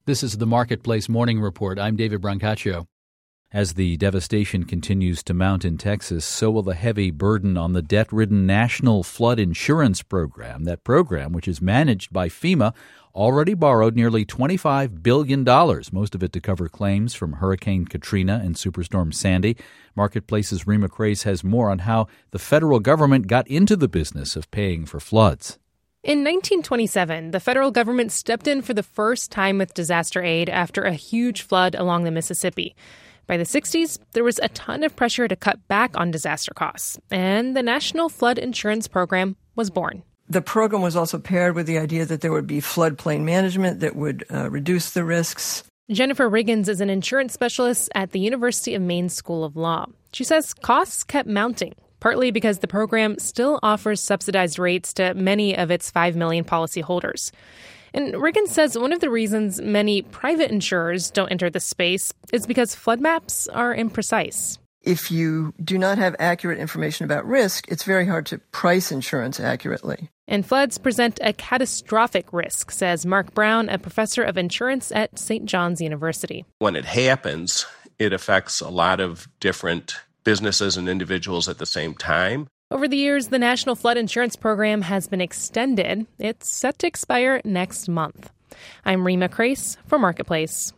This is the Marketplace Morning Report. I'm David Brancaccio. As the devastation continues to mount in Texas, so will the heavy burden on the debt-ridden National Flood Insurance Program. That program, which is managed by FEMA, already borrowed nearly $25 billion, most of it to cover claims from Hurricane Katrina and Superstorm Sandy. Marketplace's Rima Crace has more on how the federal government got into the business of paying for floods. In 1927, the federal government stepped in for the first time with disaster aid after a huge flood along the Mississippi. By the 60s, there was a ton of pressure to cut back on disaster costs, and the National Flood Insurance Program was born. The program was also paired with the idea that there would be floodplain management that would reduce the risks. Jennifer Riggins is an insurance specialist at the University of Maine School of Law. She says costs kept mounting, partly because the program still offers subsidized rates to many of its 5 million policyholders. And Riggins says one of the reasons many private insurers don't enter the space is because flood maps are imprecise. If you do not have accurate information about risk, it's very hard to price insurance accurately. And floods present a catastrophic risk, says Mark Brown, a professor of insurance at St. John's University. When it happens, it affects a lot of different businesses and individuals at the same time. Over the years, the National Flood Insurance Program has been extended. It's set to expire next month. I'm Rima Crace for Marketplace.